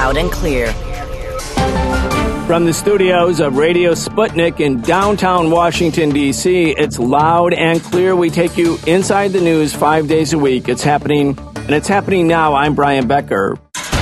loud and clear. From the studios of Radio Sputnik in downtown Washington, D.C., it's loud and clear. We take you inside the news 5 days a week. It's happening, and it's happening now. I'm Brian Becker.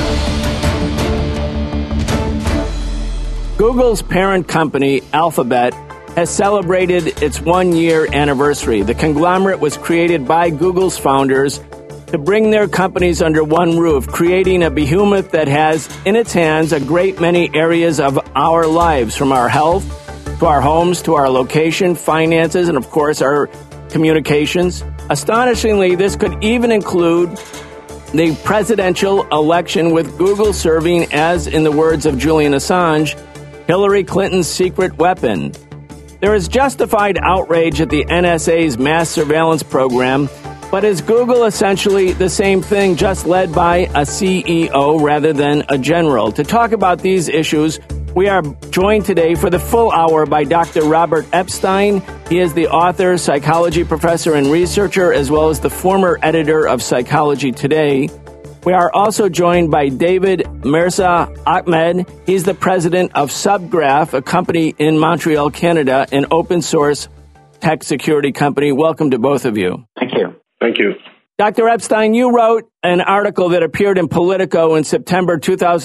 Google's parent company, Alphabet, has celebrated its one-year anniversary. The conglomerate was created by Google's founders to bring their companies under one roof, creating a behemoth that has in its hands a great many areas of our lives, from our health to our homes to our location, finances, and of course our communications. Astonishingly, this could even include the presidential election, with Google serving as, in the words of Julian Assange, Hillary Clinton's secret weapon. There is justified outrage at the NSA's mass surveillance program. But is Google essentially the same thing, just led by a CEO rather than a general? To talk about these issues, we are joined today for the full hour by Dr. Robert Epstein. He is the author, psychology professor, and researcher, as well as the former editor of Psychology Today. We are also joined by David Mirza Ahmed. He's the president of Subgraph, a company in Montreal, Canada, an open source tech security company. Welcome to both of you. Thank you. Thank you. Dr. Epstein, you wrote an article that appeared in Politico in September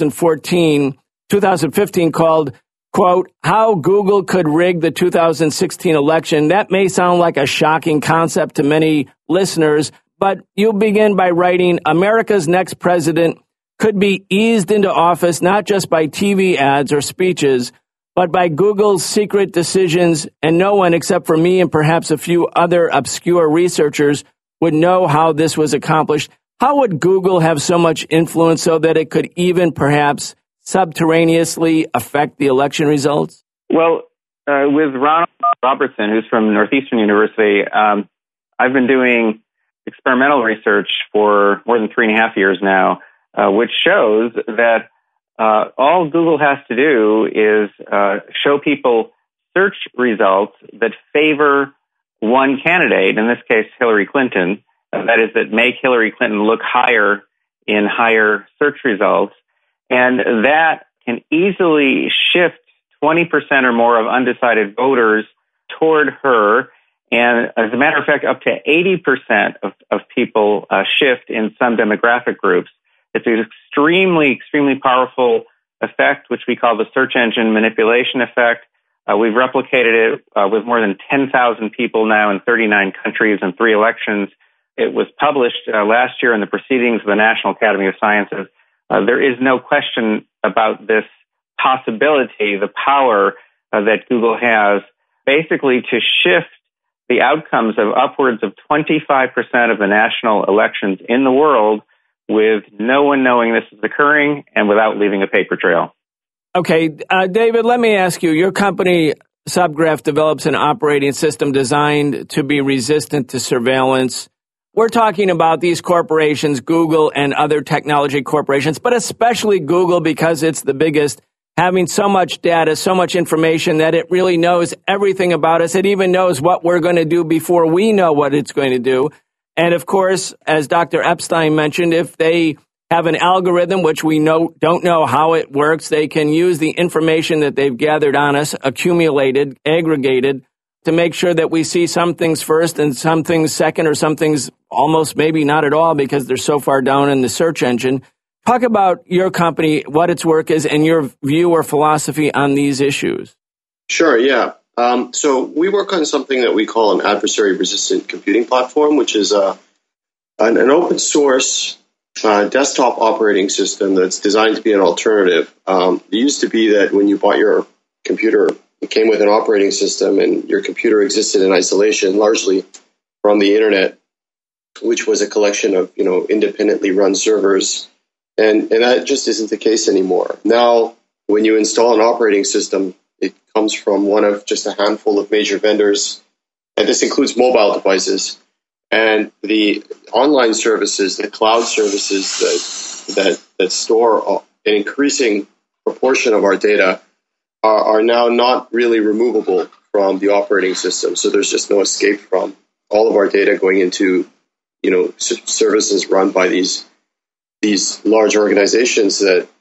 2015 called, quote, How Google Could Rig the 2016 Election. That may sound like a shocking concept to many listeners, but you begin by writing, America's next president could be eased into office not just by TV ads or speeches, but by Google's secret decisions, and no one except for me and perhaps a few other obscure researchers would know how this was accomplished. How would Google have so much influence so that it could even perhaps subterraneously affect the election results? Well, with Ronald Robertson, who's from Northeastern University, I've been doing experimental research for more than 3.5 years now, which shows that all Google has to do is show people search results that favor one candidate, in this case Hillary Clinton, that is, that make Hillary Clinton look higher in higher search results, and that can easily shift 20% or more of undecided voters toward her, and as a matter of fact, up to 80% of people shift in some demographic groups. It's an extremely, extremely powerful effect, which we call the search engine manipulation effect. We've replicated it with more than 10,000 people now in 39 countries and 3 elections. It was published last year in the Proceedings of the National Academy of Sciences. There is no question about this possibility, the power that Google has, basically to shift the outcomes of upwards of 25% of the national elections in the world with no one knowing this is occurring and without leaving a paper trail. Okay, David, let me ask you, your company, Subgraph, develops an operating system designed to be resistant to surveillance. We're talking about these corporations, Google and other technology corporations, but especially Google because it's the biggest, having so much data, so much information that it really knows everything about us. It even knows what we're going to do before we know what it's going to do. And of course, as Dr. Epstein mentioned, if they have an algorithm, which we don't know how it works, they can use the information that they've gathered on us, accumulated, aggregated, to make sure that we see some things first and some things second, or some things almost maybe not at all because they're so far down in the search engine. Talk about your company, what its work is, and your view or philosophy on these issues. Sure, yeah. So we work on something that we call an adversary-resistant computing platform, which is an open source desktop operating system that's designed to be an alternative. It used to be that when you bought your computer, it came with an operating system and your computer existed in isolation, largely from the internet, which was a collection of, independently run servers. And that just isn't the case anymore. Now, when you install an operating system, it comes from one of just a handful of major vendors, and this includes mobile devices. And the online services, the cloud services that store an increasing proportion of our data are now not really removable from the operating system. So there's just no escape from all of our data going into, services run by these large organizations that,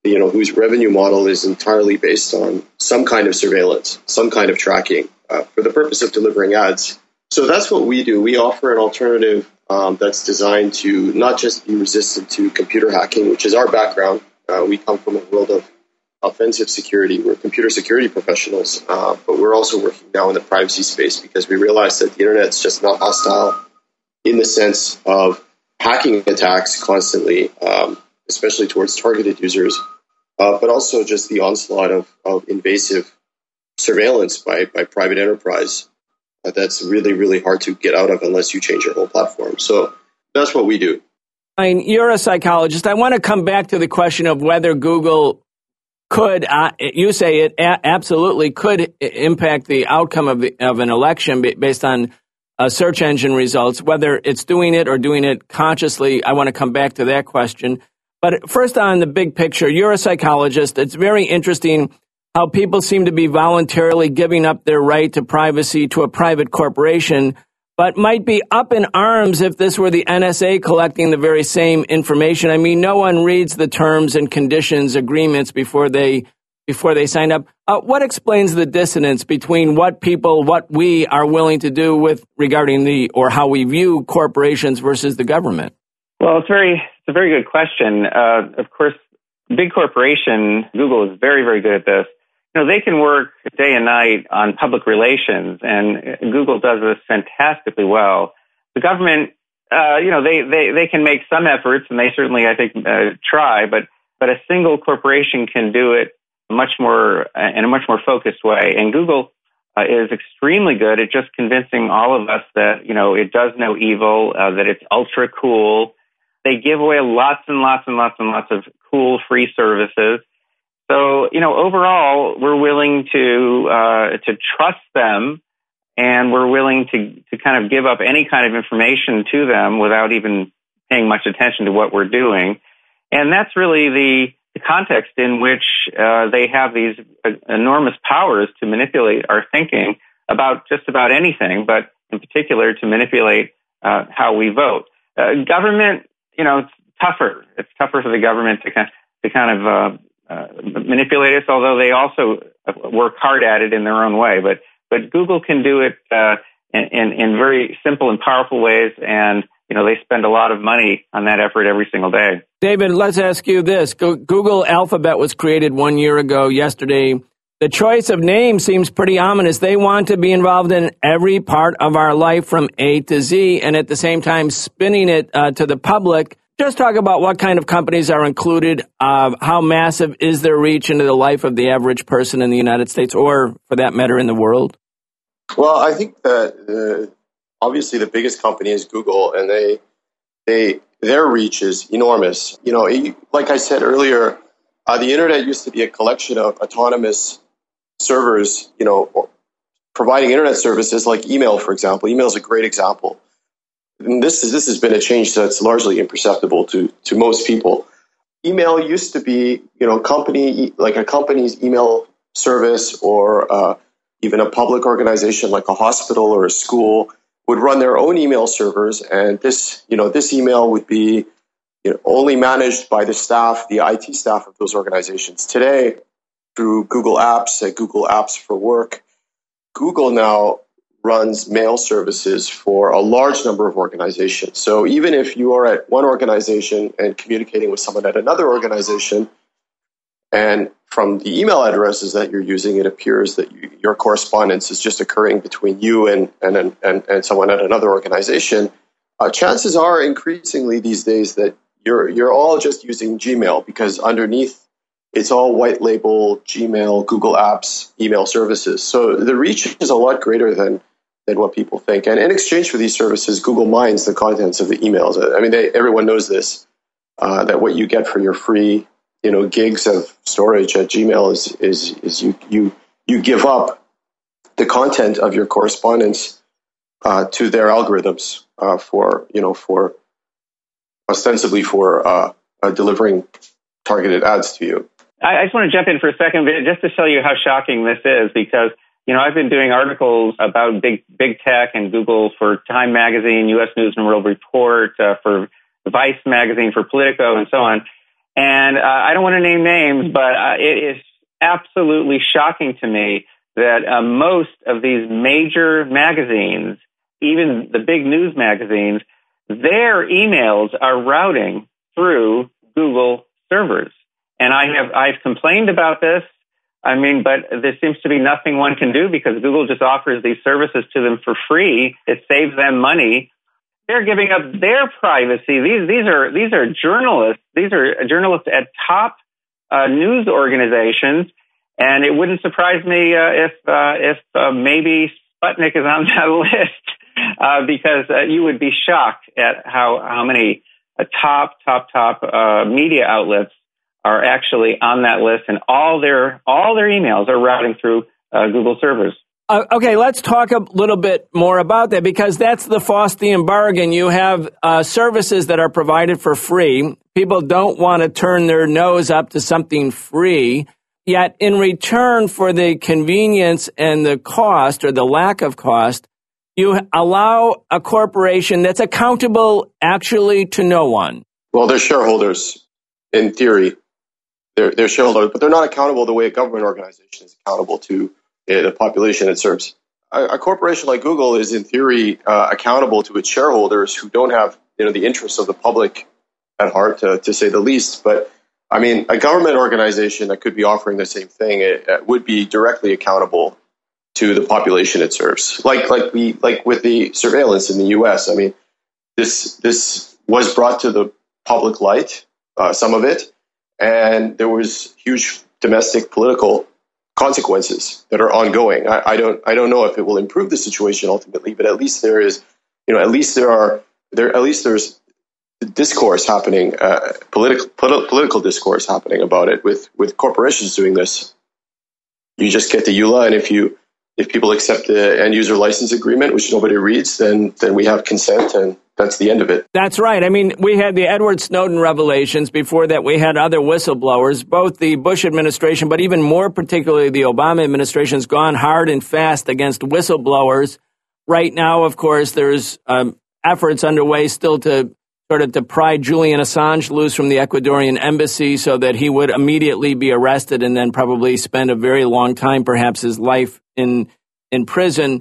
whose revenue model is entirely based on some kind of surveillance, some kind of tracking for the purpose of delivering ads. So that's what we do. We offer an alternative that's designed to not just be resistant to computer hacking, which is our background. We come from a world of offensive security. We're computer security professionals, but we're also working now in the privacy space because we realize that the internet's just not hostile in the sense of hacking attacks constantly, especially towards targeted users, but also just the onslaught of invasive surveillance by private enterprise that's really, really hard to get out of unless you change your whole platform. So that's what we do. You're a psychologist. I want to come back to the question of whether Google could, you say it absolutely could impact the outcome of an election based on search engine results, whether it's doing it or doing it consciously. I want to come back to that question. But first on the big picture, you're a psychologist. It's very interesting how people seem to be voluntarily giving up their right to privacy to a private corporation, but might be up in arms if this were the NSA collecting the very same information. I mean, no one reads the terms and conditions agreements before they sign up. What explains the dissonance between what we are willing to do regarding or how we view corporations versus the government? Well, it's a very good question. Of course, big corporation, Google is very, very good at this. They can work day and night on public relations, and Google does this fantastically well. The government, they can make some efforts, and they certainly, I think, try, but a single corporation can do it much more in a much more focused way. And Google is extremely good at just convincing all of us that, it does no evil, that it's ultra cool. They give away lots and lots and lots and lots of cool free services. So, overall, we're willing to trust them, and we're willing to kind of give up any kind of information to them without even paying much attention to what we're doing. And that's really the context in which they have these enormous powers to manipulate our thinking about just about anything, but in particular to manipulate how we vote. Government, it's tougher. It's tougher for the government to kind of manipulate us, although they also work hard at it in their own way. But Google can do it in very simple and powerful ways, and they spend a lot of money on that effort every single day. David, let's ask you this. Google Alphabet was created 1 year ago yesterday. The choice of name seems pretty ominous. They want to be involved in every part of our life from A to Z, and at the same time spinning it to the public. Just talk about what kind of companies are included, how massive is their reach into the life of the average person in the United States, or for that matter, in the world? Well, I think that obviously the biggest company is Google, and their reach is enormous. Like I said earlier, the internet used to be a collection of autonomous servers, providing internet services like email, for example. Email is a great example. And this has been a change that's largely imperceptible to most people. Email used to be, a company's email service, or even a public organization like a hospital or a school would run their own email servers, and this email would be only managed by the staff, the IT staff of those organizations. Today, through Google Apps and Google Apps for Work, Google now runs mail services for a large number of organizations. So even if you are at one organization and communicating with someone at another organization, and from the email addresses that you're using, it appears that your correspondence is just occurring between you and someone at another organization, chances are increasingly these days that you're all just using Gmail, because underneath it's all white label Gmail, Google Apps, email services. So the reach is a lot greater than what people think. And in exchange for these services, Google mines the contents of the emails. I mean, everyone knows this, that what you get for your free, gigs of storage at Gmail is you give up the content of your correspondence to their algorithms for ostensibly for delivering targeted ads to you. I just want to jump in for a second, just to show you how shocking this is, because I've been doing articles about big tech and Google for Time Magazine, U.S. News and World Report, for Vice Magazine, for Politico, and so on. And I don't want to name names, but it is absolutely shocking to me that most of these major magazines, even the big news magazines, their emails are routing through Google servers. And I've complained about this. I mean, but there seems to be nothing one can do because Google just offers these services to them for free. It saves them money. They're giving up their privacy. These are journalists. These are journalists at top news organizations, and it wouldn't surprise me if maybe Sputnik is on that list because you would be shocked at how many top media outlets are actually on that list, and all their emails are routing through Google servers. Okay, let's talk a little bit more about that because that's the Faustian bargain. You have services that are provided for free. People don't want to turn their nose up to something free. Yet in return for the convenience and the cost or the lack of cost, you allow a corporation that's accountable actually to no one. Well, they're shareholders in theory. They're shareholders, but they're not accountable the way a government organization is accountable to the population it serves. A corporation like Google is, in theory, accountable to its shareholders who don't have, the interests of the public at heart, to say the least. But I mean, a government organization that could be offering the same thing it would be directly accountable to the population it serves. Like with the surveillance in the U.S. I mean, this was brought to the public light, some of it, and there was huge domestic political consequences that are ongoing. I don't know if it will improve the situation ultimately, but at least there is, at least there's discourse happening, political discourse happening about it. With corporations doing this, you just get the EULA, and if people accept the end user license agreement, which nobody reads, then we have consent, and that's the end of it. That's right. I mean, we had the Edward Snowden revelations. Before that, we had other whistleblowers. Both the Bush administration, but even more particularly the Obama administration, has gone hard and fast against whistleblowers. Right now, of course, there's efforts underway still to sort of to pry Julian Assange loose from the Ecuadorian embassy so that he would immediately be arrested and then probably spend a very long time, perhaps his life in prison.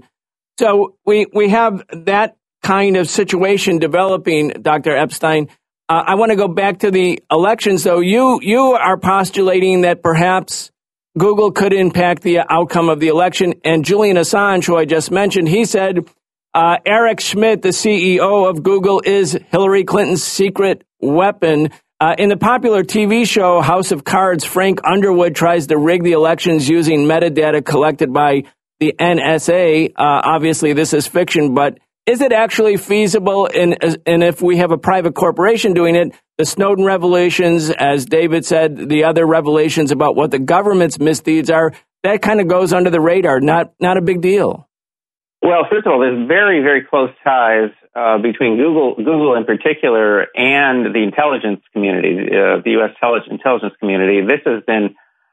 So we have that kind of situation developing, Dr. Epstein. I want to go back to the elections, though. You are postulating that perhaps Google could impact the outcome of the election. And Julian Assange, who I just mentioned, he said Eric Schmidt, the CEO of Google, is Hillary Clinton's secret weapon. In the popular TV show House of Cards, Frank Underwood tries to rig the elections using metadata collected by the NSA. Obviously, this is fiction, but is it actually feasible? And if we have a private corporation doing it, the Snowden revelations, as David said, the other revelations about what the government's misdeeds are, that kind of goes under the radar, not a big deal. Well, first of all, there's very, very close ties between Google in particular, and the intelligence community, the U.S. intelligence community. This has been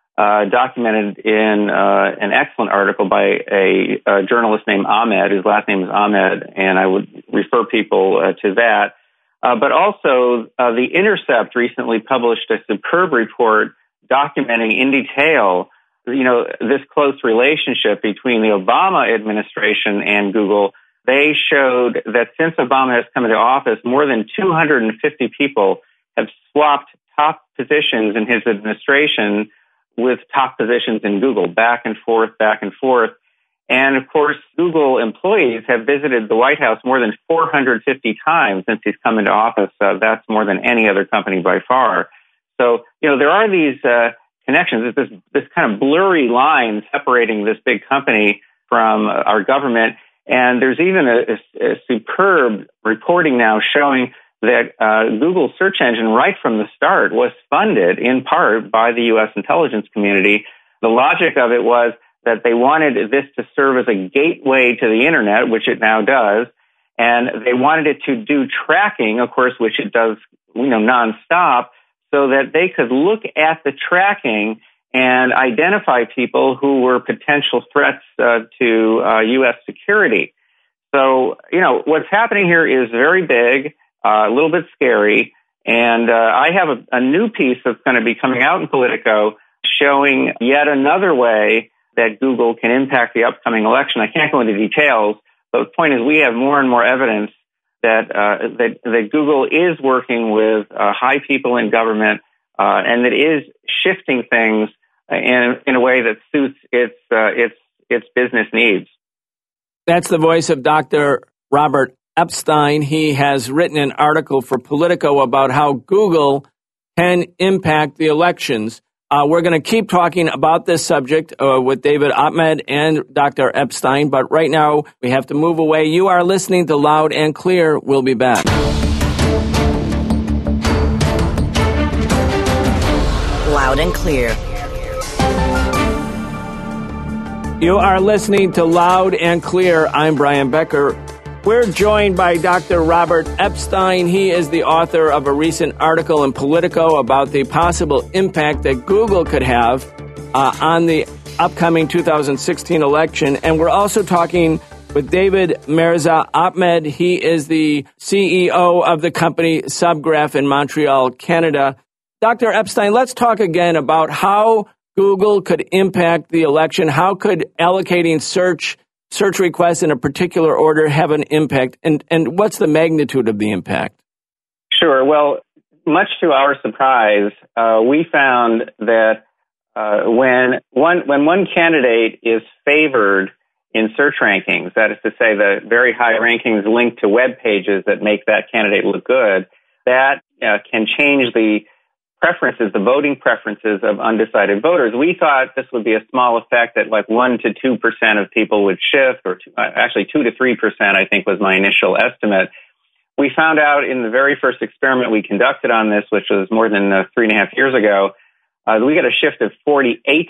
documented in an excellent article by a journalist named Ahmed. His last name is Ahmed, and I would refer people to that. But also, The Intercept recently published a superb report documenting in detail, this close relationship between the Obama administration and Google. They showed that since Obama has come into office, more than 250 people have swapped top positions in his administration with top positions in Google, back and forth. And of course, Google employees have visited the White House more than 450 times since he's come into office. That's more than any other company by far. So, there are these connections. It's this kind of blurry line separating this big company from our government. And there's even a superb reporting now showing that Google's search engine right from the start was funded in part by the U.S. intelligence community. The logic of it was that they wanted this to serve as a gateway to the internet, which it now does. And they wanted it to do tracking, of course, which it does, nonstop, so that they could look at the tracking and identify people who were potential threats to U.S. security. So, what's happening here is very big, a little bit scary, And I have a new piece that's going to be coming out in Politico showing yet another way that Google can impact the upcoming election. I can't go into details, but the point is we have more and more evidence that Google is working with high people in government and that is shifting things in a way that suits its business needs. That's the voice of Dr. Robert Epstein. He has written an article for Politico about how Google can impact the elections. We're going to keep talking about this subject with David Ahmed and Dr. Epstein, but right now we have to move away. You are listening to Loud and Clear. We'll be back. Loud and Clear. You are listening to Loud and Clear. I'm Brian Becker. We're joined by Dr. Robert Epstein. He is the author of a recent article in Politico about the possible impact that Google could have on the upcoming 2016 election. And we're also talking with David Mirza Ahmed. He is the CEO of the company Subgraph in Montreal, Canada. Dr. Epstein, let's talk again about how Google could impact the election. How could allocating search requests in a particular order have an impact, and what's the magnitude of the impact? Sure. Well, much to our surprise, we found that when one candidate is favored in search rankings, that is to say the very high rankings linked to web pages that make that candidate look good, that can change the preferences, the voting preferences of undecided voters. We thought this would be a small effect that like 1 to 2% of people would shift, or actually 2 to 3%, I think was my initial estimate. We found out in the very first experiment we conducted on this, which was more than 3.5 years ago, we got a shift of 48%.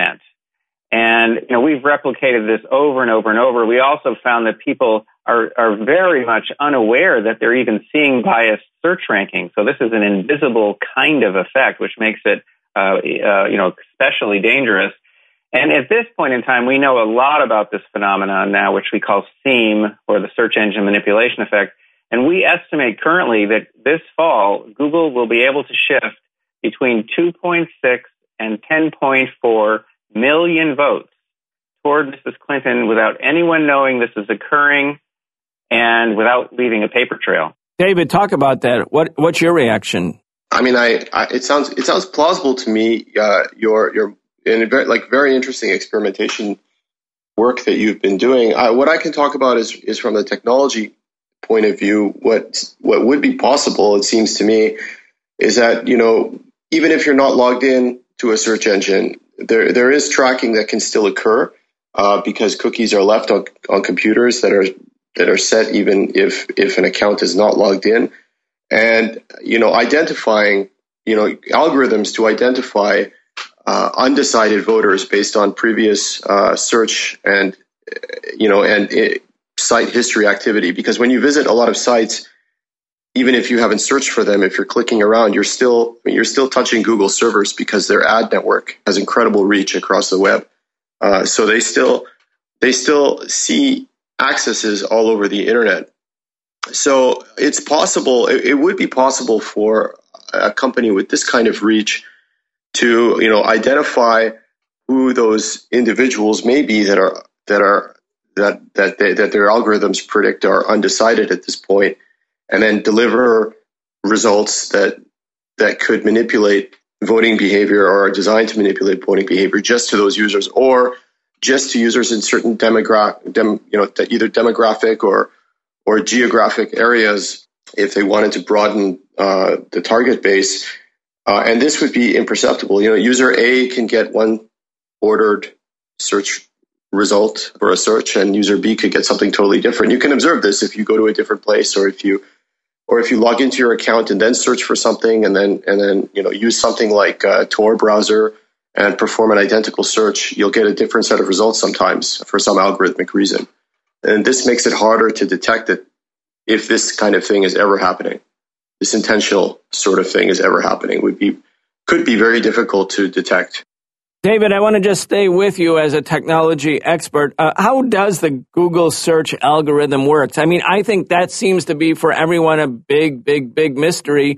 And we've replicated this over and over and over. We also found that people are very much unaware that they're even seeing biased search rankings. So this is an invisible kind of effect, which makes it, especially dangerous. And at this point in time, we know a lot about this phenomenon now, which we call SEAM, or the search engine manipulation effect. And we estimate currently that this fall, Google will be able to shift between 2.6 and 10.4 million votes toward Mrs. Clinton without anyone knowing this is occurring and without leaving a paper trail. David, talk about that. What's your reaction? I mean, it sounds plausible to me. Your very interesting experimentation work that you've been doing. What I can talk about is from the technology point of view. What would be possible, it seems to me, is that even if you're not logged in to a search engine, there is tracking that can still occur because cookies are left on computers that are set even if an account is not logged in, and identifying algorithms to identify undecided voters based on previous search and site history activity. Because when you visit a lot of sites, even if you haven't searched for them, if you're clicking around, you're still touching Google servers because their ad network has incredible reach across the web. So they still see accesses all over the internet. So it's possible, it would be possible for a company with this kind of reach to identify who those individuals may be that their algorithms predict are undecided at this point, and then deliver results that could manipulate voting behavior or are designed to manipulate voting behavior just to those users, or just to users in certain either demographic or geographic areas if they wanted to broaden the target base. And this would be imperceptible. User A can get one ordered search result for a search, and user B could get something totally different. You can observe this if you go to a different place, or if you log into your account and then search for something, and then use something like a Tor browser and perform an identical search, you'll get a different set of results sometimes for some algorithmic reason. And this makes it harder to detect it if this kind of thing is ever happening. This intentional sort of thing is ever happening could be very difficult to detect. David, I want to just stay with you as a technology expert. How does the Google search algorithm work? I mean, I think that seems to be for everyone a big, big, big mystery.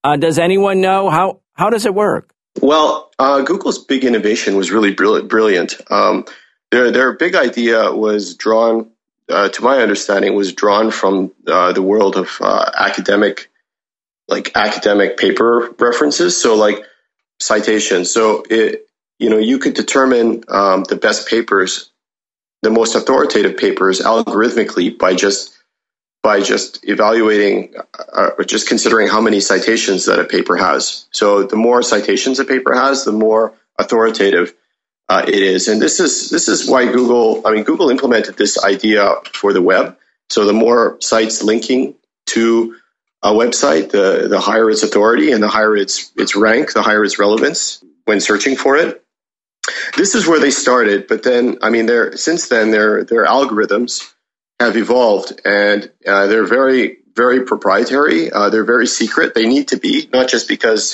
Does anyone know how does it work? Well, Google's big innovation was really brilliant. Their big idea was drawn, to my understanding, was drawn from the world of academic paper references. So like citations. So you could determine the best papers, the most authoritative papers, algorithmically by just evaluating, just considering how many citations that a paper has. So the more citations a paper has, the more authoritative it is. And this is why Google implemented this idea for the web. So the more sites linking to a website, the higher its authority and the higher its rank, the higher its relevance when searching for it. This is where they started, but then, since then, their algorithms have evolved, and they're very, very proprietary. They're very secret. They need to be, not just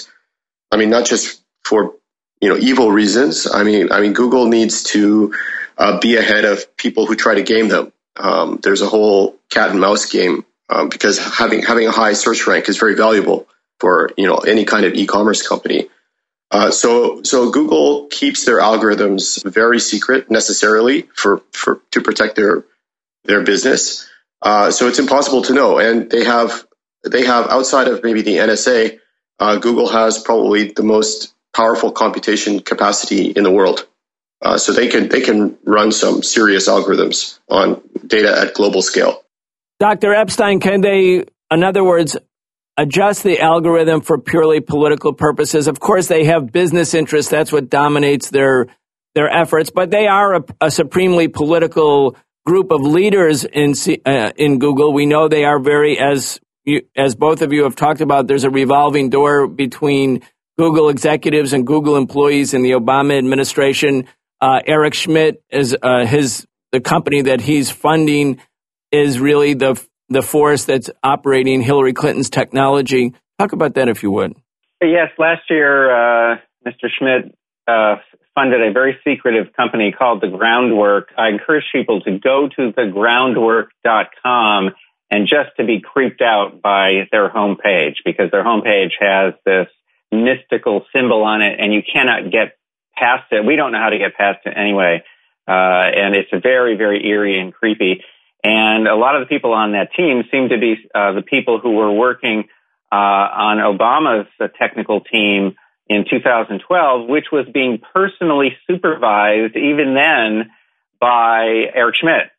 for evil reasons. Google needs to be ahead of people who try to game them. There's a whole cat and mouse game because having a high search rank is very valuable for any kind of e-commerce company. So Google keeps their algorithms very secret necessarily to protect their business. So it's impossible to know. And they have outside of maybe the NSA, Google has probably the most powerful computation capacity in the world. So they can run some serious algorithms on data at global scale. Dr. Epstein, can they, in other words, adjust the algorithm for purely political purposes? Of course, they have business interests. That's what dominates their efforts. But they are a supremely political group of leaders in Google. We know they are very, as both of you have talked about, there's a revolving door between Google executives and Google employees in the Obama administration. Eric Schmidt is the company that he's funding is really the force that's operating Hillary Clinton's technology. Talk about that, if you would. Yes, last year, Mr. Schmidt funded a very secretive company called The Groundwork. I encourage people to go to thegroundwork.com and just to be creeped out by their homepage, because their homepage has this mystical symbol on it, and you cannot get past it. We don't know how to get past it anyway, and it's very, very eerie and creepy. And a lot of the people on that team seem to be the people who were working on Obama's technical team in 2012, which was being personally supervised even then by Eric Schmidt.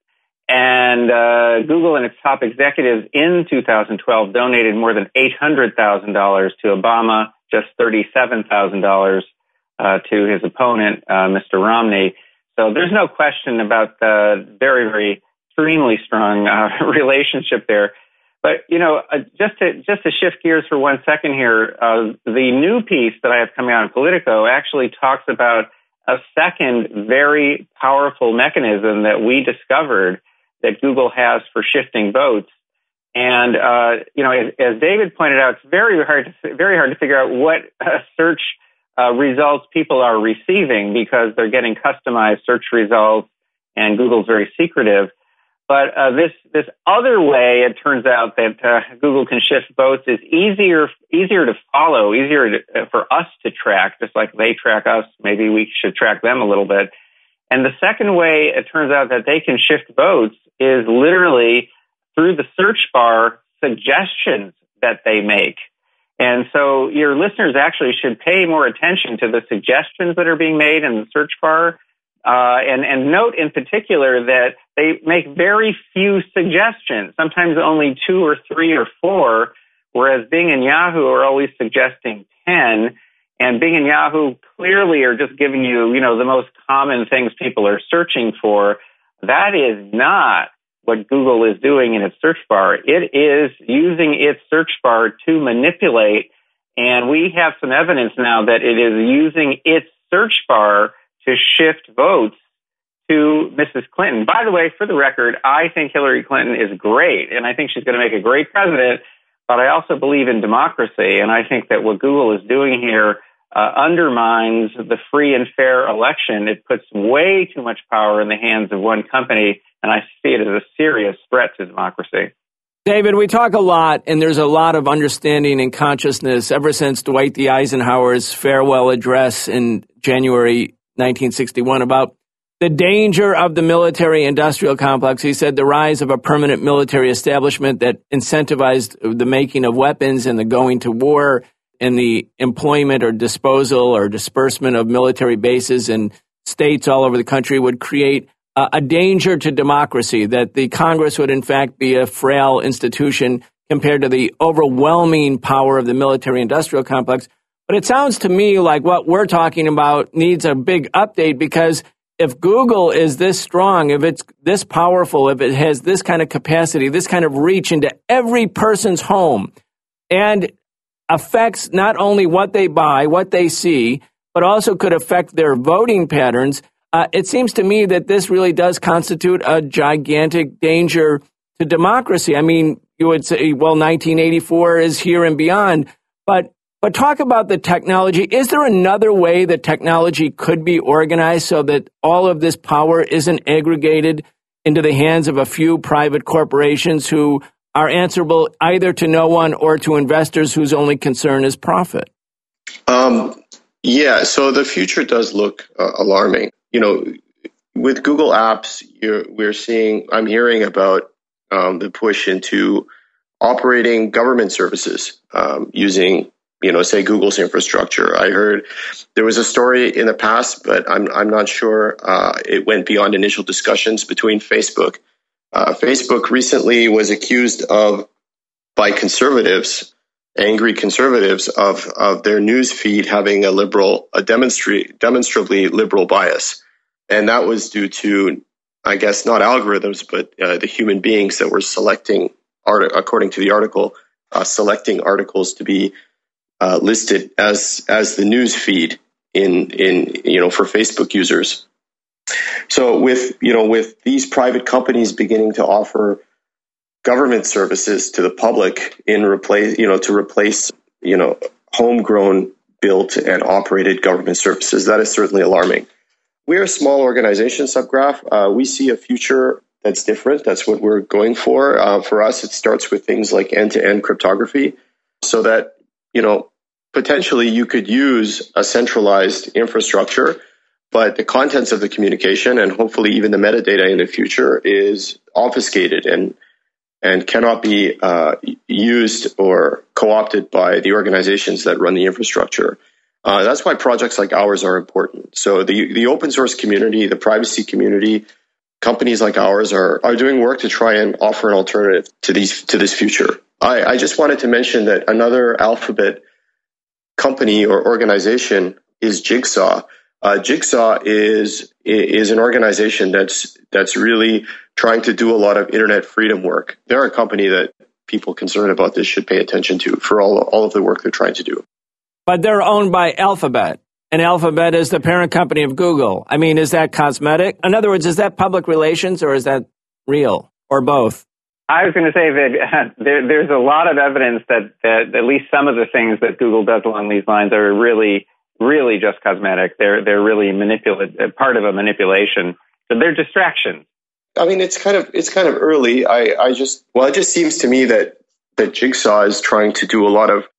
And Google and its top executives in 2012 donated more than $800,000 to Obama, just $37,000 to his opponent, Mr. Romney. So there's no question about the very, very extremely strong relationship there. But, just to shift gears for 1 second here, the new piece that I have coming out in Politico actually talks about a second very powerful mechanism that we discovered that Google has for shifting votes. And, as David pointed out, it's very hard to figure out what search results people are receiving because they're getting customized search results and Google's very secretive. But this other way, it turns out that Google can shift votes is easier to follow, for us to track, just like they track us. Maybe we should track them a little bit. And the second way it turns out that they can shift votes is literally through the search bar suggestions that they make. And so your listeners actually should pay more attention to the suggestions that are being made in the search bar. And note in particular that they make very few suggestions, sometimes only 2 or 3 or 4, whereas Bing and Yahoo are always suggesting 10. And Bing and Yahoo clearly are just giving you, the most common things people are searching for. That is not what Google is doing in its search bar. It is using its search bar to manipulate. And we have some evidence now that it is using its search bar to shift votes to Mrs. Clinton. By the way, for the record, I think Hillary Clinton is great, and I think she's going to make a great president, but I also believe in democracy, and I think that what Google is doing here undermines the free and fair election. It puts way too much power in the hands of one company, and I see it as a serious threat to democracy. David, we talk a lot, and there's a lot of understanding and consciousness ever since Dwight D. Eisenhower's farewell address in January 1961 about the danger of the military-industrial complex. He said the rise of a permanent military establishment that incentivized the making of weapons and the going to war and the employment or disposal or disbursement of military bases in states all over the country would create a danger to democracy, that the Congress would in fact be a frail institution compared to the overwhelming power of the military-industrial complex. But it sounds to me like what we're talking about needs a big update, because if Google is this strong, if it's this powerful, if it has this kind of capacity, this kind of reach into every person's home, and affects not only what they buy, what they see, but also could affect their voting patterns, it seems to me that this really does constitute a gigantic danger to democracy. I mean, you would say, well, 1984 is here and beyond, but talk about the technology. Is there another way that technology could be organized so that all of this power isn't aggregated into the hands of a few private corporations who are answerable either to no one or to investors whose only concern is profit? Yeah, so the future does look alarming. You know, with Google Apps, I'm hearing about the push into operating government services using, say Google's infrastructure. I heard there was a story in the past, but I'm not sure it went beyond initial discussions between Facebook. Facebook recently was accused by conservatives, angry conservatives, of their news feed having a demonstrably liberal bias. And that was due to, I guess, not algorithms, but the human beings that were selecting, according to the article, selecting articles to be listed as the news feed in for Facebook users. So with these private companies beginning to offer government services to the public to replace homegrown, built and operated government services, that is certainly alarming. We're a small organization, Subgraph. We see a future that's different. That's what we're going for. For us, it starts with things like end-to-end cryptography, so that potentially you could use a centralized infrastructure, but the contents of the communication and hopefully even the metadata in the future is obfuscated and cannot be used or co-opted by the organizations that run the infrastructure. That's why projects like ours are important. So the open source community, the privacy community, companies like ours are doing work to try and offer an alternative to this future. I just wanted to mention that another Alphabet company or organization is Jigsaw. Jigsaw is an organization that's really trying to do a lot of internet freedom work. They're a company that people concerned about this should pay attention to for all of the work they're trying to do. But they're owned by Alphabet, and Alphabet is the parent company of Google. I mean, is that cosmetic? In other words, is that public relations or is that real, or both? I was going to say that there's a lot of evidence that at least some of the things that Google does along these lines are really, really just cosmetic. They're really part of a manipulation. So they're distractions. I mean, it's kind of early. It just seems to me that Jigsaw is trying to do a lot of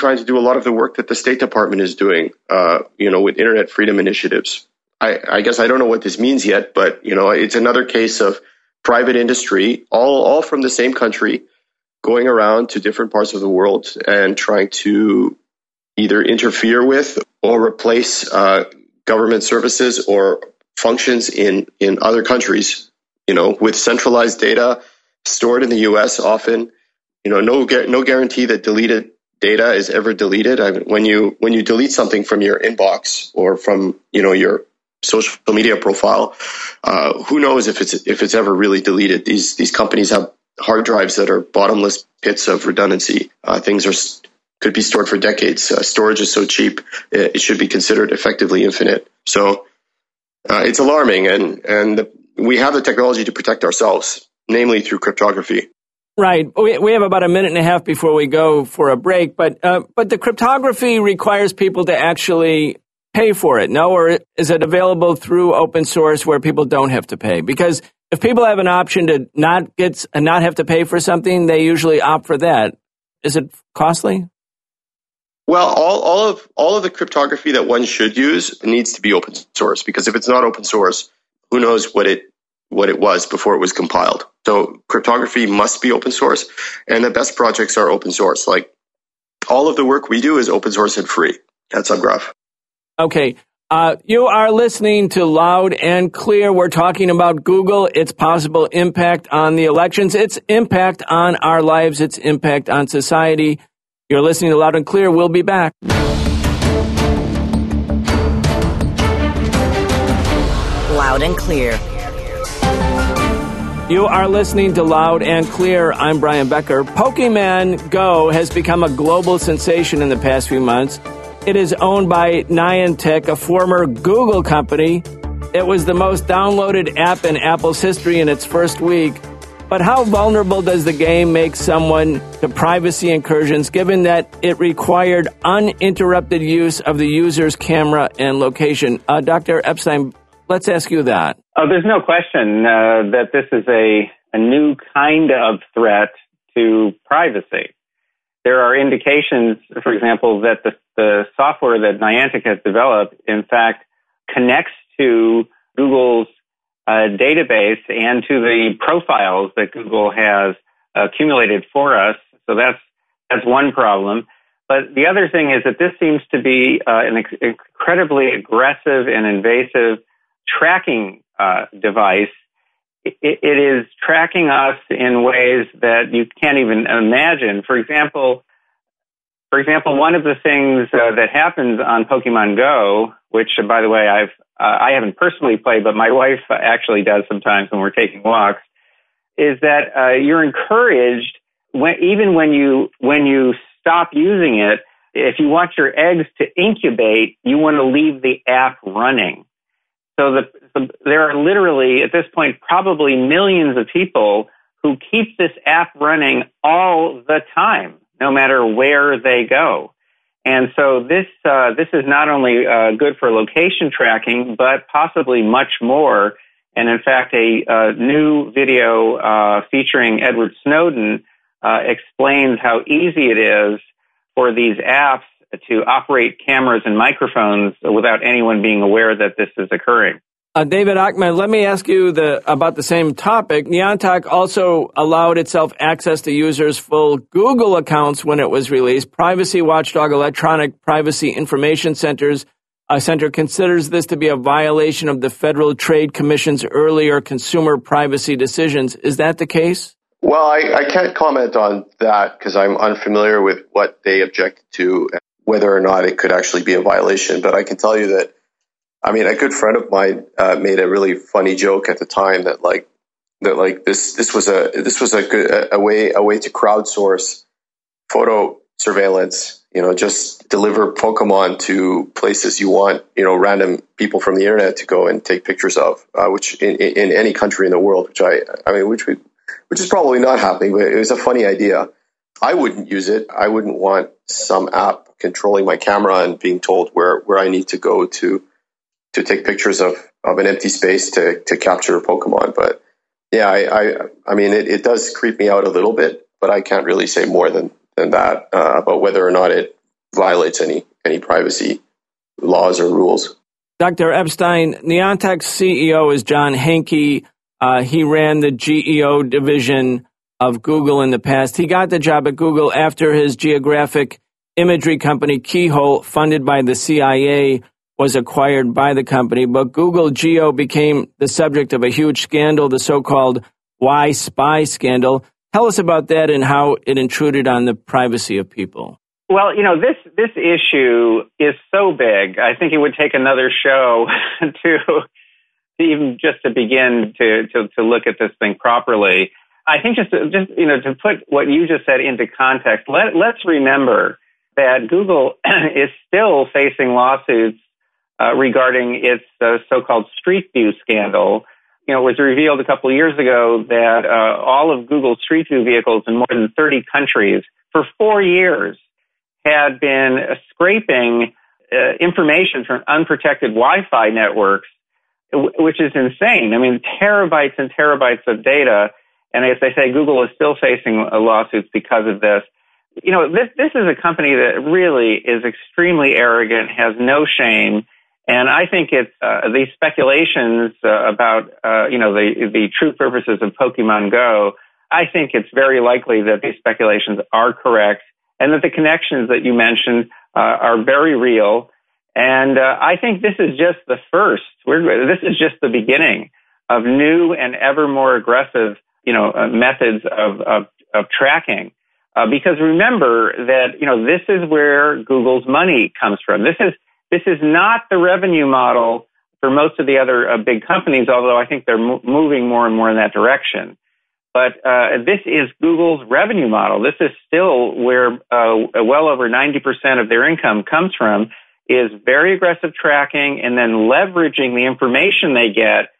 the work that the State Department is doing, with internet freedom initiatives. I guess I don't know what this means yet, but, it's another case of private industry, all from the same country, going around to different parts of the world and trying to either interfere with or replace government services or functions in other countries, with centralized data stored in the U.S. often. No guarantee that deleted data is ever deleted. I mean, when you delete something from your inbox or from your social media profile, who knows if it's ever really deleted? These companies have hard drives that are bottomless pits of redundancy. Things could be stored for decades. Storage is so cheap, it should be considered effectively infinite. So it's alarming, and we have the technology to protect ourselves, namely through cryptography. Right. We have about a minute and a half before we go for a break, but the cryptography requires people to actually pay for it, no? Or is it available through open source where people don't have to pay? Because if people have an option to not have to pay for something, they usually opt for that. Is it costly? Well, all of the cryptography that one should use needs to be open source, because if it's not open source, who knows what it was before it was compiled. So cryptography must be open source, and the best projects are open source. Like, all of the work we do is open source and free at SubGraph. Okay. You are listening to Loud and Clear. We're talking about Google, its possible impact on the elections, its impact on our lives, its impact on society. You're listening to Loud and Clear. We'll be back. Loud and Clear. You are listening to Loud and Clear. I'm Brian Becker. Pokemon Go has become a global sensation in the past few months. It is owned by Niantic, a former Google company. It was the most downloaded app in Apple's history in its first week. But how vulnerable does the game make someone to privacy incursions, given that it required uninterrupted use of the user's camera and location? Dr. Epstein, let's ask you that. Oh, there's no question that this is a new kind of threat to privacy. There are indications, for example, that the software that Niantic has developed, in fact, connects to Google's database and to the profiles that Google has accumulated for us. So that's one problem. But the other thing is that this seems to be an incredibly aggressive and invasive tracking device. It is tracking us in ways that you can't even imagine. For example, one of the things that happens on Pokemon Go, which, by the way, I haven't personally played, but my wife actually does sometimes when we're taking walks, is that you're encouraged, even when you stop using it, if you want your eggs to incubate, you want to leave the app running. So there are literally, at this point, probably millions of people who keep this app running all the time, no matter where they go. And so this is not only good for location tracking, but possibly much more. And in fact, a new video featuring Edward Snowden explains how easy it is for these apps to operate cameras and microphones without anyone being aware that this is occurring. David Achman, let me ask you about the same topic. Niantic also allowed itself access to users' full Google accounts when it was released. Privacy watchdog Electronic Privacy Information Center considers this to be a violation of the Federal Trade Commission's earlier consumer privacy decisions. Is that the case? Well, I can't comment on that because I'm unfamiliar with what they objected to, whether or not it could actually be a violation. But I can tell you that, I mean, a good friend of mine made a really funny joke at the time that this was a way to crowdsource photo surveillance. You know, just deliver Pokemon to places you want, random people from the internet to go and take pictures of, which in any country in the world, which is probably not happening, but it was a funny idea. I wouldn't use it. I wouldn't want some app controlling my camera and being told where I need to go to take pictures of an empty space to capture a Pokemon. But yeah, I mean, it does creep me out a little bit, but I can't really say more than that about whether or not it violates any privacy laws or rules. Dr. Epstein, Niantic's CEO is John Hanke. He ran the GEO division of Google in the past. He got the job at Google after his geographic imagery company Keyhole, funded by the CIA, was acquired by the company. But Google Geo became the subject of a huge scandal, the so-called Why Spy scandal. Tell us about that and how it intruded on the privacy of people. Well, this issue is so big. I think it would take another show to even just to begin to look at this thing properly. I think just to put what you just said into context, let's remember that Google is still facing lawsuits regarding its so-called Street View scandal. It was revealed a couple of years ago that all of Google's Street View vehicles in more than 30 countries for 4 years had been scraping information from unprotected Wi-Fi networks which is insane. I mean, terabytes and terabytes of data. And as I say, Google is still facing lawsuits because of this. You know, this is a company that really is extremely arrogant, has no shame. And I think it's these speculations about, the true purposes of Pokemon Go. I think it's very likely that these speculations are correct and that the connections that you mentioned are very real. And I think this is just the first. This is just the beginning of new and ever more aggressive, methods of tracking. Because remember that, this is where Google's money comes from. This is not the revenue model for most of the other big companies, although I think they're moving more and more in that direction. But this is Google's revenue model. This is still where well over 90% of their income comes from, is very aggressive tracking and then leveraging the information they get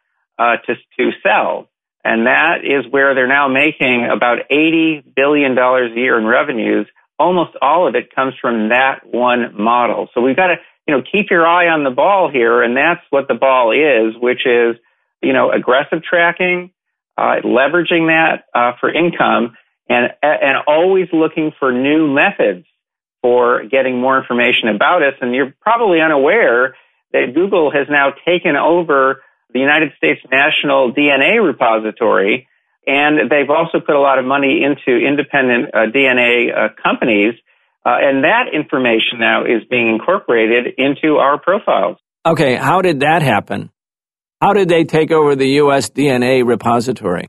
to sell. And that is where they're now making about $80 billion a year in revenues. Almost all of it comes from that one model. So we've got to, keep your eye on the ball here. And that's what the ball is, which is, aggressive tracking, leveraging that for income, and always looking for new methods for getting more information about us. And you're probably unaware that Google has now taken over the United States National DNA Repository, and they've also put a lot of money into independent DNA companies, and that information now is being incorporated into our profiles. Okay, how did that happen? How did they take over the U.S. DNA repository?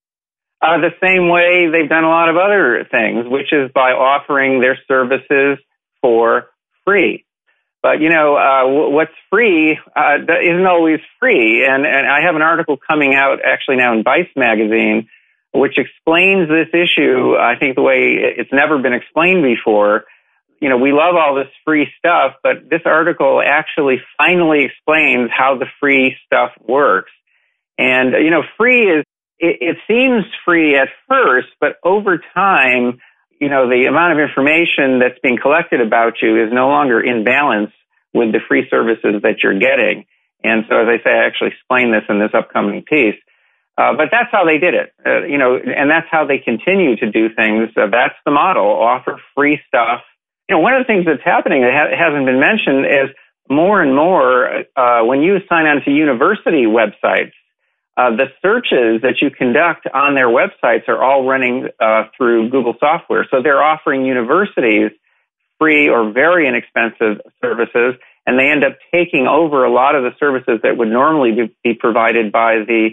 The same way they've done a lot of other things, which is by offering their services for free. But, what's free isn't always free. And I have an article coming out actually now in Vice magazine, which explains this issue, I think, the way it's never been explained before. We love all this free stuff, but this article actually finally explains how the free stuff works. And, free is, it seems free at first, but over time, the amount of information that's being collected about you is no longer in balance with the free services that you're getting. And so, as I say, I actually explain this in this upcoming piece. But that's how they did it, and that's how they continue to do things. That's the model, offer free stuff. One of the things that's happening that hasn't been mentioned is more and more when you sign on to university websites, the searches that you conduct on their websites are all running through Google software. So they're offering universities free or very inexpensive services, and they end up taking over a lot of the services that would normally be provided by the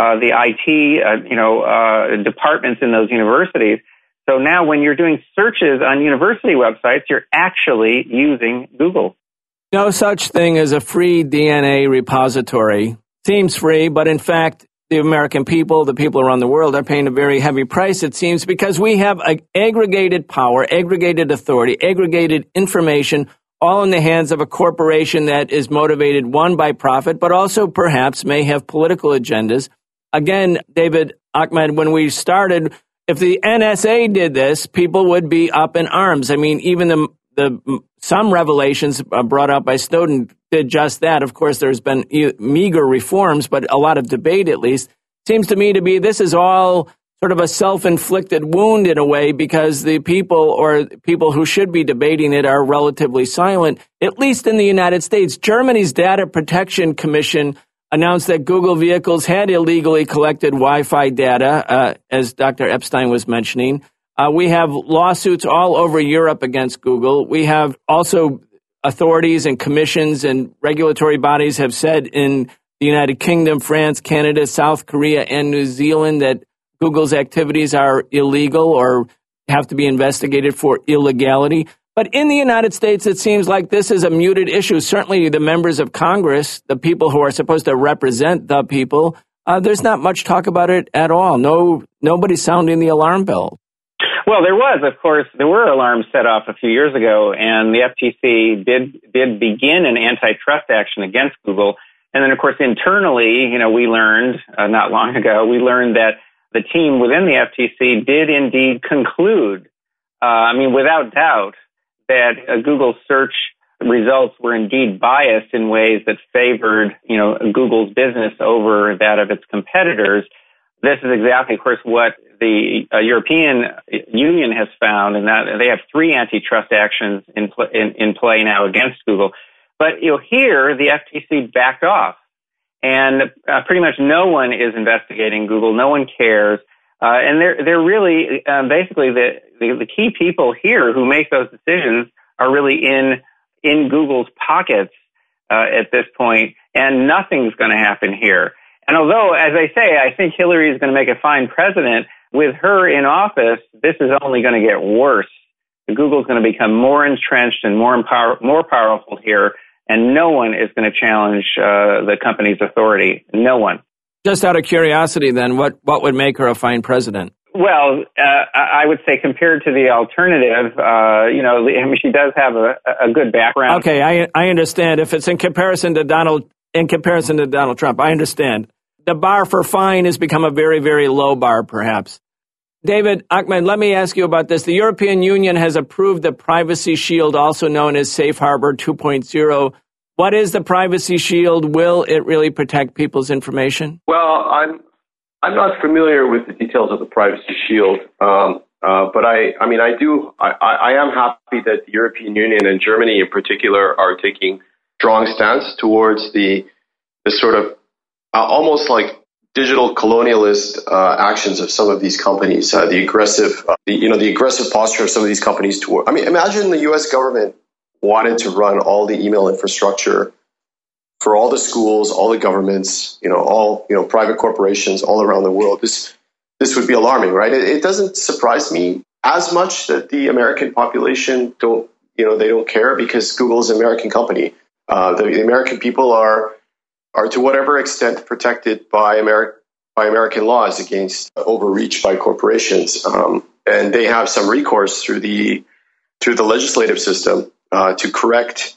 IT departments in those universities. So now when you're doing searches on university websites, you're actually using Google. No such thing as a free DNA repository. Seems free, but in fact, the American people, the people around the world, are paying a very heavy price, it seems, because we have aggregated power, aggregated authority, aggregated information, all in the hands of a corporation that is motivated, one, by profit, but also perhaps may have political agendas. Again, David Ahmed, when we started, if the NSA did this, people would be up in arms. I mean, even some revelations brought out by Snowden did just that. Of course, there's been meager reforms, but a lot of debate, at least. Seems to me to be this is all sort of a self-inflicted wound in a way, because the people who should be debating it are relatively silent, at least in the United States. Germany's Data Protection Commission announced that Google vehicles had illegally collected Wi-Fi data, as Dr. Epstein was mentioning. We have lawsuits all over Europe against Google. We have also authorities and commissions and regulatory bodies have said in the United Kingdom, France, Canada, South Korea, and New Zealand that Google's activities are illegal or have to be investigated for illegality. But in the United States, it seems like this is a muted issue. Certainly the members of Congress, the people who are supposed to represent the people, there's not much talk about it at all. Nobody's sounding the alarm bell. Well, there were alarms set off a few years ago, and the FTC did begin an antitrust action against Google. And then, of course, internally, we learned not long ago, that the team within the FTC did indeed conclude, without doubt, that Google's search results were indeed biased in ways that favored, Google's business over that of its competitors. This is exactly, of course, what the European Union has found, and that they have 3 antitrust actions in play now against Google. But here the FTC backed off, and pretty much no one is investigating Google. No one cares, and they're really basically the key people here who make those decisions are really in Google's pockets at this point, and nothing's going to happen here. And although, as I say, I think Hillary is going to make a fine president, with her in office, this is only going to get worse. Google's going to become more entrenched and more powerful here, and no one is going to challenge the company's authority. No one. Just out of curiosity, then, what would make her a fine president? Well, I would say compared to the alternative, she does have a good background. Okay, I understand. If it's in comparison to Donald Trump, I understand. The bar for fine has become a very, very low bar, perhaps. David Ahmed, let me ask you about this. The European Union has approved the Privacy Shield, also known as Safe Harbor 2.0. What is the Privacy Shield? Will it really protect people's information? Well, I'm not familiar with the details of the Privacy Shield, but I am happy that the European Union and Germany in particular are taking strong stance towards the sort of almost like digital colonialist actions of some of these companies, the aggressive posture of some of these companies toward. Imagine the U.S. government wanted to run all the email infrastructure for all the schools, all the governments, all private corporations all around the world. This would be alarming, right? It doesn't surprise me as much that the American population don't care, because Google is an American company. The American people are to whatever extent protected by American laws against overreach by corporations, and they have some recourse through the legislative system to correct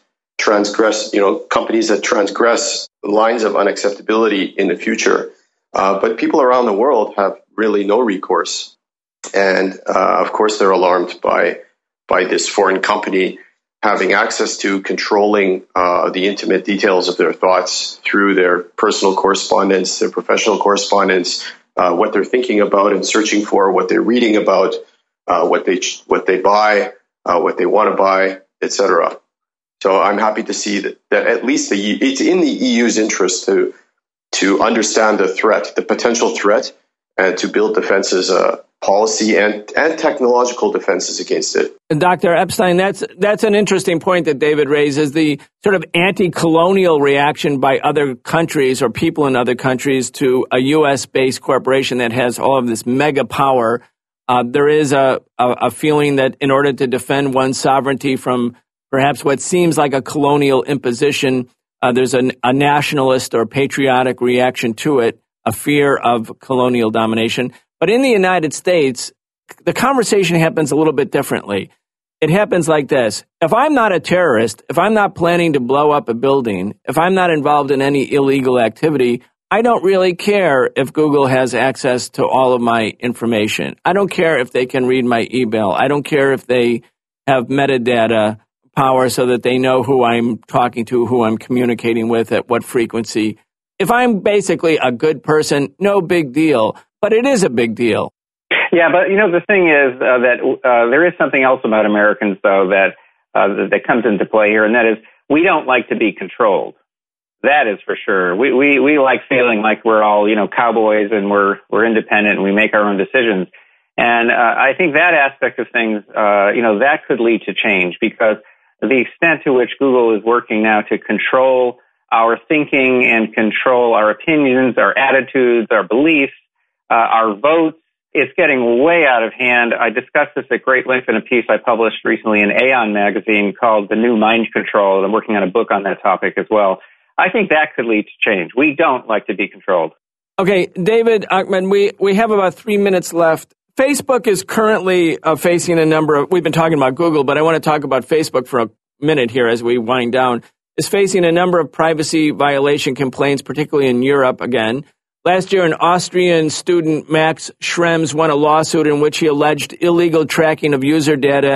companies that transgress lines of unacceptability in the future. But people around the world have really no recourse, and of course they're alarmed by this foreign company having access to controlling the intimate details of their thoughts through their personal correspondence, their professional correspondence, what they're thinking about and searching for, what they're reading about, what they buy, what they want to buy, etc. So I'm happy to see that at least it's in the EU's interest to understand the threat, the potential threat, and to build defenses, policy and technological defenses against it. And Dr. Epstein, that's an interesting point that David raises, the sort of anti-colonial reaction by other countries or people in other countries to a U.S.-based corporation that has all of this mega power. There is a feeling that in order to defend one's sovereignty from perhaps what seems like a colonial imposition, there's a nationalist or patriotic reaction to it, a fear of colonial domination. But in the United States, the conversation happens a little bit differently. It happens like this. If I'm not a terrorist, if I'm not planning to blow up a building, if I'm not involved in any illegal activity, I don't really care if Google has access to all of my information. I don't care if they can read my email. I don't care if they have metadata power so that they know who I'm talking to, who I'm communicating with, at what frequency. If I'm basically a good person, no big deal. But it is a big deal. Yeah, but the thing is that there is something else about Americans, though, that comes into play here, and that is we don't like to be controlled. That is for sure. We like feeling like we're all cowboys and we're independent and we make our own decisions. And I think that aspect of things, that could lead to change, because the extent to which Google is working now to control our thinking and control our opinions, our attitudes, our beliefs, our votes, it's getting way out of hand. I discussed this at great length in a piece I published recently in Aeon magazine called The New Mind Control. I'm working on a book on that topic as well. I think that could lead to change. We don't like to be controlled. Okay, David Ahmed, we have about 3 minutes left. Facebook is currently facing a number of, we've been talking about Google, but I want to talk about Facebook for a minute here as we wind down, is facing a number of privacy violation complaints, particularly in Europe again. Last year, an Austrian student, Max Schrems, won a lawsuit in which he alleged illegal tracking of user data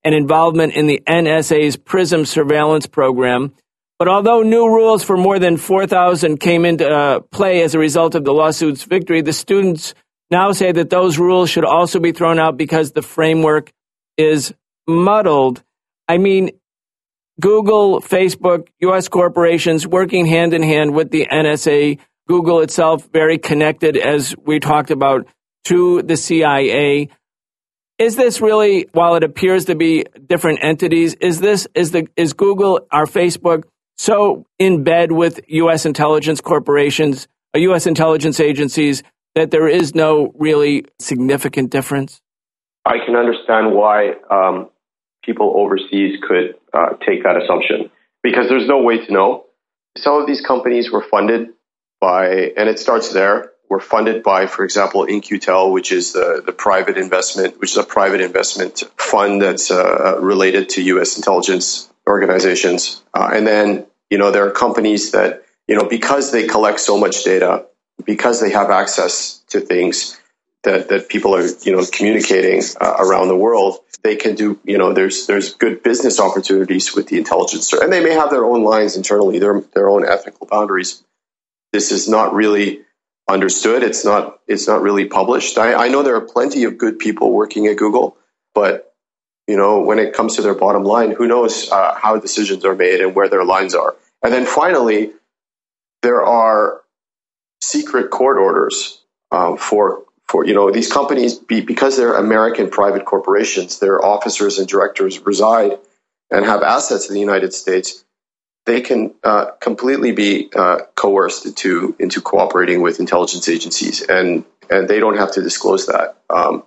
and involvement in the NSA's PRISM surveillance program. But although new rules for more than 4,000 came into play as a result of the lawsuit's victory, the students now say that those rules should also be thrown out because the framework is muddled. I mean, Google, Facebook, U.S. corporations working hand in hand with the NSA, Google itself very connected, as we talked about, to the CIA. Is this really, while it appears to be different entities, is Google, our Facebook, so in bed with U.S. intelligence corporations, U.S. intelligence agencies, that there is no really significant difference? I can understand why people overseas could take that assumption, because there's no way to know. Some of these companies were funded by, and it starts there, were funded by, for example, In-Q-Tel, which is the private investment, which is a private investment fund that's related to U.S. intelligence organizations. And then, there are companies that, because they collect so much data, because they have access to things that people are, communicating around the world, they can do, there's good business opportunities with the intelligence. And they may have their own lines internally, their own ethical boundaries. This is not really understood. It's not really published. I know there are plenty of good people working at Google, but when it comes to their bottom line, who knows how decisions are made and where their lines are. And then finally, there are secret court orders for these companies, because they're American private corporations, their officers and directors reside and have assets in the United States. They can completely be coerced into cooperating with intelligence agencies, and they don't have to disclose that.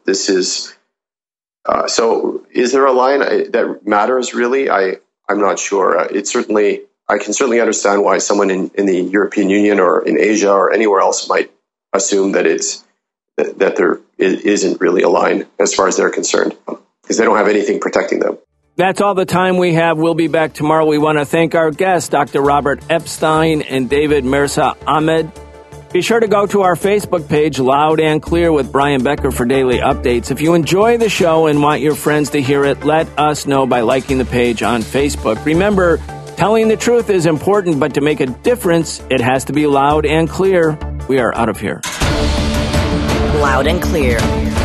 So is there a line that matters really? I'm not sure. I can certainly understand why someone in the European Union or in Asia or anywhere else might assume that that there isn't really a line as far as they're concerned, because they don't have anything protecting them. That's all the time we have. We'll be back tomorrow. We want to thank our guests, Dr. Robert Epstein and David Mirza Ahmed. Be sure to go to our Facebook page, Loud and Clear with Brian Becker, for daily updates. If you enjoy the show and want your friends to hear it, let us know by liking the page on Facebook. Remember, telling the truth is important, but to make a difference, it has to be loud and clear. We are out of here. Loud and Clear.